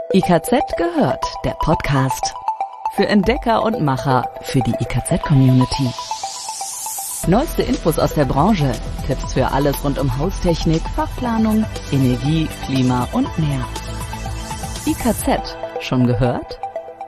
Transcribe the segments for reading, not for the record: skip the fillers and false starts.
IKZ gehört, der Podcast. Für Entdecker und Macher, für die IKZ-Community. Neueste Infos aus der Branche, Tipps für alles rund um Haustechnik, Fachplanung, Energie, Klima und mehr. IKZ, schon gehört?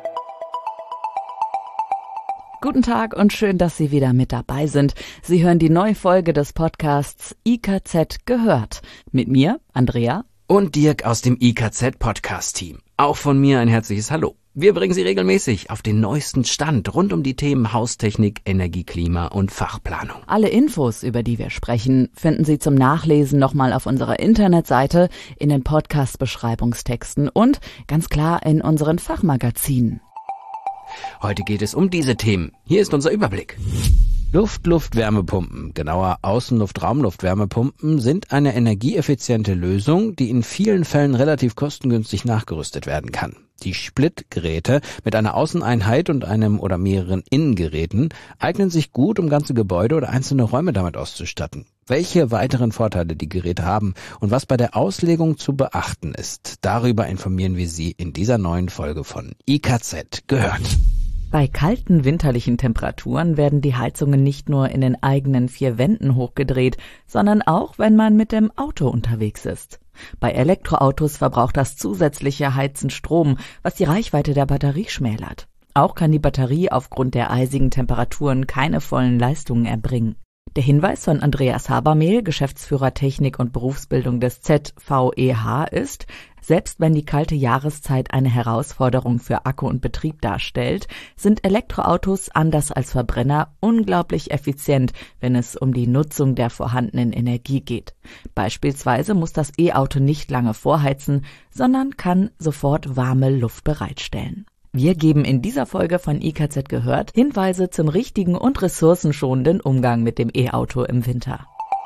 Guten Tag und schön, dass Sie wieder mit dabei sind. Sie hören die neue Folge des Podcasts IKZ gehört. Mit mir, Andrea. Und Dirk aus dem IKZ-Podcast-Team. Auch von mir ein herzliches Hallo. Wir bringen Sie regelmäßig auf den neuesten Stand rund um die Themen Haustechnik, Energie, Klima und Fachplanung. Alle Infos, über die wir sprechen, finden Sie zum Nachlesen nochmal auf unserer Internetseite, in den Podcast-Beschreibungstexten und ganz klar in unseren Fachmagazinen. Heute geht es um diese Themen. Hier ist unser Überblick. Luft-Luft-Wärmepumpen, genauer Außenluft-Raumluft-Wärmepumpen, sind eine energieeffiziente Lösung, die in vielen Fällen relativ kostengünstig nachgerüstet werden kann. Die Split-Geräte mit einer Außeneinheit und einem oder mehreren Innengeräten eignen sich gut, um ganze Gebäude oder einzelne Räume damit auszustatten. Welche weiteren Vorteile die Geräte haben und was bei der Auslegung zu beachten ist, darüber informieren wir Sie in dieser neuen Folge von IKZ gehört. Bei kalten winterlichen Temperaturen werden die Heizungen nicht nur in den eigenen 4 Wänden hochgedreht, sondern auch, wenn man mit dem Auto unterwegs ist. Bei Elektroautos verbraucht das zusätzliche Heizen Strom, was die Reichweite der Batterie schmälert. Auch kann die Batterie aufgrund der eisigen Temperaturen keine vollen Leistungen erbringen. Der Hinweis von Andreas Habermehl, Geschäftsführer Technik und Berufsbildung des ZVEH ist: Selbst wenn die kalte Jahreszeit eine Herausforderung für Akku und Betrieb darstellt, sind Elektroautos anders als Verbrenner unglaublich effizient, wenn es um die Nutzung der vorhandenen Energie geht. Beispielsweise muss das E-Auto nicht lange vorheizen, sondern kann sofort warme Luft bereitstellen. Wir geben in dieser Folge von IKZ gehört Hinweise zum richtigen und ressourcenschonenden Umgang mit dem E-Auto im Winter.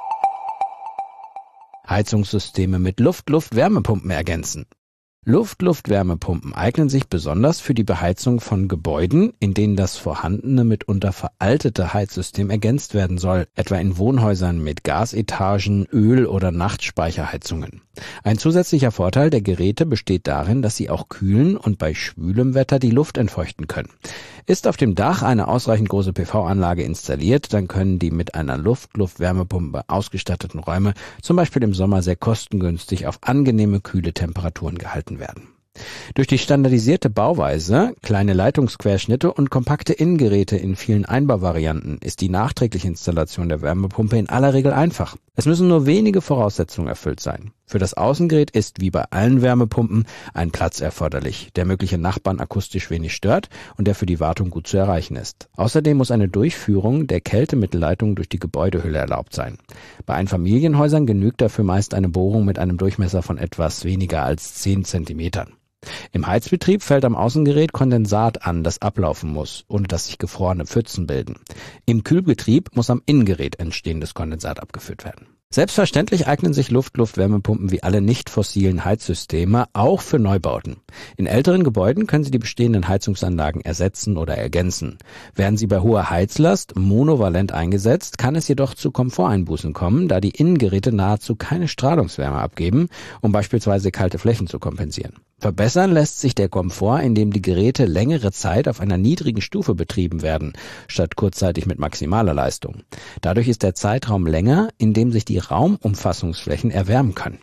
Heizungssysteme mit Luft-Luft-Wärmepumpen ergänzen. Luft-Luft-Wärmepumpen eignen sich besonders für die Beheizung von Gebäuden, in denen das vorhandene, mitunter veraltete Heizsystem ergänzt werden soll, etwa in Wohnhäusern mit Gasetagen, Öl- oder Nachtspeicherheizungen. Ein zusätzlicher Vorteil der Geräte besteht darin, dass sie auch kühlen und bei schwülem Wetter die Luft entfeuchten können. Ist auf dem Dach eine ausreichend große PV-Anlage installiert, dann können die mit einer Luft-Luft-Wärmepumpe ausgestatteten Räume zum Beispiel im Sommer sehr kostengünstig auf angenehme, kühle Temperaturen gehalten werden. Durch die standardisierte Bauweise, kleine Leitungsquerschnitte und kompakte Innengeräte in vielen Einbauvarianten ist die nachträgliche Installation der Wärmepumpe in aller Regel einfach. Es müssen nur wenige Voraussetzungen erfüllt sein. Für das Außengerät ist wie bei allen Wärmepumpen ein Platz erforderlich, der mögliche Nachbarn akustisch wenig stört und der für die Wartung gut zu erreichen ist. Außerdem muss eine Durchführung der Kältemittelleitung durch die Gebäudehülle erlaubt sein. Bei Einfamilienhäusern genügt dafür meist eine Bohrung mit einem Durchmesser von etwas weniger als 10 Zentimetern. Im Heizbetrieb fällt am Außengerät Kondensat an, das ablaufen muss, ohne dass sich gefrorene Pfützen bilden. Im Kühlbetrieb muss am Innengerät entstehendes Kondensat abgeführt werden. Selbstverständlich eignen sich Luft-Luft-Wärmepumpen wie alle nicht fossilen Heizsysteme auch für Neubauten. In älteren Gebäuden können Sie die bestehenden Heizungsanlagen ersetzen oder ergänzen. Werden sie bei hoher Heizlast monovalent eingesetzt, kann es jedoch zu Komforteinbußen kommen, da die Innengeräte nahezu keine Strahlungswärme abgeben, um beispielsweise kalte Flächen zu kompensieren. Verbessern lässt sich der Komfort, indem die Geräte längere Zeit auf einer niedrigen Stufe betrieben werden, statt kurzzeitig mit maximaler Leistung. Dadurch ist der Zeitraum länger, in dem sich die Raumumfassungsflächen erwärmen können.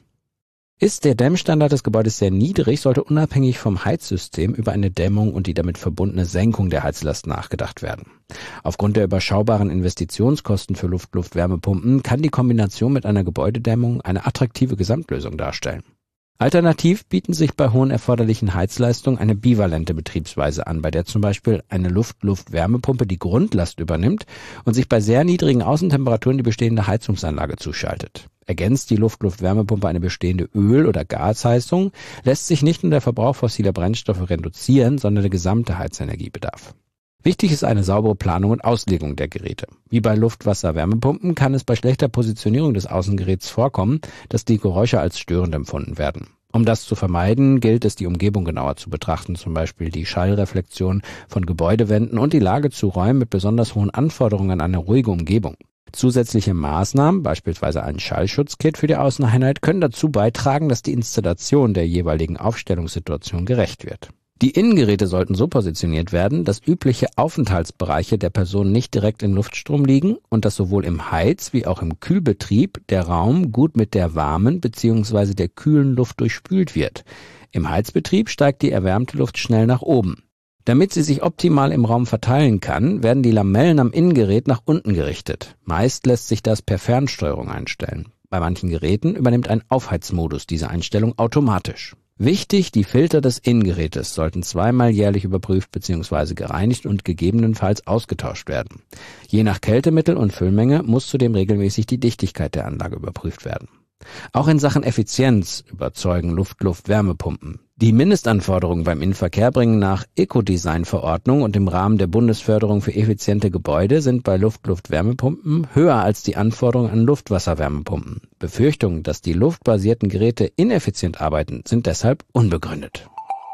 Ist der Dämmstandard des Gebäudes sehr niedrig, sollte unabhängig vom Heizsystem über eine Dämmung und die damit verbundene Senkung der Heizlast nachgedacht werden. Aufgrund der überschaubaren Investitionskosten für Luft-Luft-Wärmepumpen kann die Kombination mit einer Gebäudedämmung eine attraktive Gesamtlösung darstellen. Alternativ bieten sich bei hohen erforderlichen Heizleistungen eine bivalente Betriebsweise an, bei der zum Beispiel eine Luft-Luft-Wärmepumpe die Grundlast übernimmt und sich bei sehr niedrigen Außentemperaturen die bestehende Heizungsanlage zuschaltet. Ergänzt die Luft-Luft-Wärmepumpe eine bestehende Öl- oder Gasheizung, lässt sich nicht nur der Verbrauch fossiler Brennstoffe reduzieren, sondern der gesamte Heizenergiebedarf. Wichtig ist eine saubere Planung und Auslegung der Geräte. Wie bei Luft-Wasser-Wärmepumpen kann es bei schlechter Positionierung des Außengeräts vorkommen, dass die Geräusche als störend empfunden werden. Um das zu vermeiden, gilt es, die Umgebung genauer zu betrachten, zum Beispiel die Schallreflexion von Gebäudewänden und die Lage zu Räumen mit besonders hohen Anforderungen an eine ruhige Umgebung. Zusätzliche Maßnahmen, beispielsweise ein Schallschutzkit für die Außeneinheit, können dazu beitragen, dass die Installation der jeweiligen Aufstellungssituation gerecht wird. Die Innengeräte sollten so positioniert werden, dass übliche Aufenthaltsbereiche der Person nicht direkt im Luftstrom liegen und dass sowohl im Heiz- wie auch im Kühlbetrieb der Raum gut mit der warmen bzw. der kühlen Luft durchspült wird. Im Heizbetrieb steigt die erwärmte Luft schnell nach oben. Damit sie sich optimal im Raum verteilen kann, werden die Lamellen am Innengerät nach unten gerichtet. Meist lässt sich das per Fernsteuerung einstellen. Bei manchen Geräten übernimmt ein Aufheizmodus diese Einstellung automatisch. Wichtig, die Filter des Innengerätes sollten zweimal jährlich überprüft bzw. gereinigt und gegebenenfalls ausgetauscht werden. Je nach Kältemittel und Füllmenge muss zudem regelmäßig die Dichtigkeit der Anlage überprüft werden. Auch in Sachen Effizienz überzeugen Luft-Luft-Wärmepumpen. Die Mindestanforderungen beim Innenverkehr bringen nach Ecodesign-Verordnung und im Rahmen der Bundesförderung für effiziente Gebäude sind bei Luft-Luft-Wärmepumpen höher als die Anforderungen an Luftwasser-Wärmepumpen. Befürchtungen, dass die luftbasierten Geräte ineffizient arbeiten, sind deshalb unbegründet.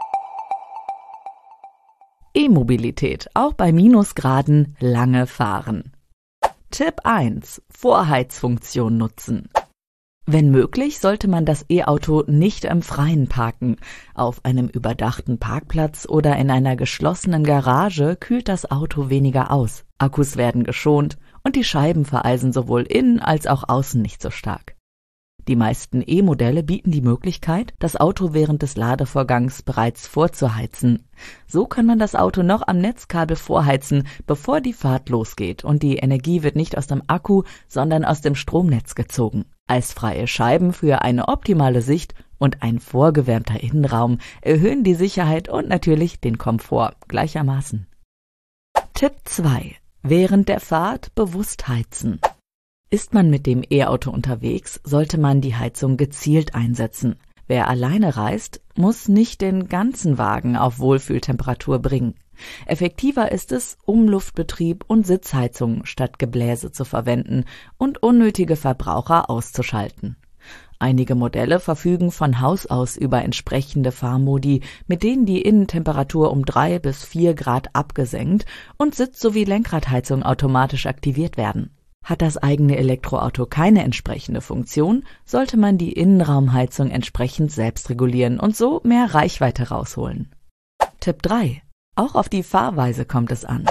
E-Mobilität, auch bei Minusgraden lange fahren. Tipp 1. Vorheizfunktion nutzen. Wenn möglich, sollte man das E-Auto nicht im Freien parken. Auf einem überdachten Parkplatz oder in einer geschlossenen Garage kühlt das Auto weniger aus. Akkus werden geschont und die Scheiben vereisen sowohl innen als auch außen nicht so stark. Die meisten E-Modelle bieten die Möglichkeit, das Auto während des Ladevorgangs bereits vorzuheizen. So kann man das Auto noch am Netzkabel vorheizen, bevor die Fahrt losgeht und die Energie wird nicht aus dem Akku, sondern aus dem Stromnetz gezogen. Eisfreie Scheiben für eine optimale Sicht und ein vorgewärmter Innenraum erhöhen die Sicherheit und natürlich den Komfort gleichermaßen. Tipp 2. Während der Fahrt bewusst heizen. Ist man mit dem E-Auto unterwegs, sollte man die Heizung gezielt einsetzen. Wer alleine reist, muss nicht den ganzen Wagen auf Wohlfühltemperatur bringen. Effektiver ist es, Umluftbetrieb und Sitzheizung statt Gebläse zu verwenden und unnötige Verbraucher auszuschalten. Einige Modelle verfügen von Haus aus über entsprechende Fahrmodi, mit denen die Innentemperatur um 3 bis 4 Grad abgesenkt und Sitz- sowie Lenkradheizung automatisch aktiviert werden. Hat das eigene Elektroauto keine entsprechende Funktion, sollte man die Innenraumheizung entsprechend selbst regulieren und so mehr Reichweite rausholen. Tipp 3. Auch auf die Fahrweise kommt es an.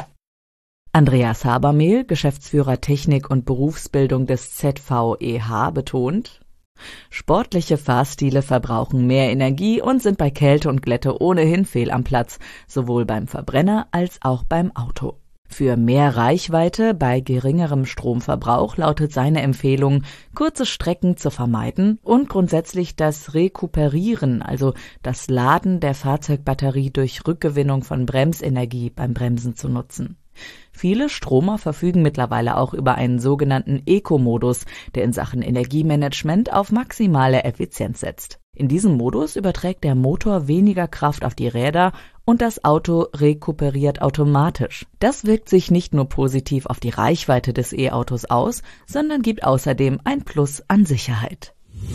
Andreas Habermehl, Geschäftsführer Technik und Berufsbildung des ZVEH, betont: Sportliche Fahrstile verbrauchen mehr Energie und sind bei Kälte und Glätte ohnehin fehl am Platz, sowohl beim Verbrenner als auch beim Auto. Für mehr Reichweite bei geringerem Stromverbrauch lautet seine Empfehlung, kurze Strecken zu vermeiden und grundsätzlich das Rekuperieren, also das Laden der Fahrzeugbatterie durch Rückgewinnung von Bremsenergie beim Bremsen zu nutzen. Viele Stromer verfügen mittlerweile auch über einen sogenannten Eco-Modus, der in Sachen Energiemanagement auf maximale Effizienz setzt. In diesem Modus überträgt der Motor weniger Kraft auf die Räder und das Auto rekuperiert automatisch. Das wirkt sich nicht nur positiv auf die Reichweite des E-Autos aus, sondern gibt außerdem ein Plus an Sicherheit.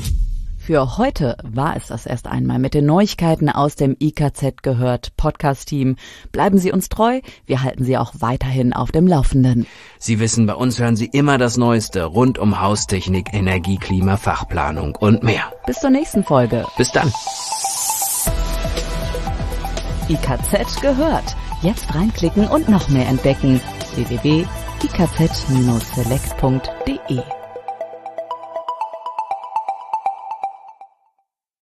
Für heute war es das erst einmal mit den Neuigkeiten aus dem IKZ gehört Podcast-Team. Bleiben Sie uns treu, wir halten Sie auch weiterhin auf dem Laufenden. Sie wissen, bei uns hören Sie immer das Neueste rund um Haustechnik, Energie, Klima, Fachplanung und mehr. Bis zur nächsten Folge. Bis dann. IKZ gehört. Jetzt reinklicken und noch mehr entdecken. www.ikz-select.de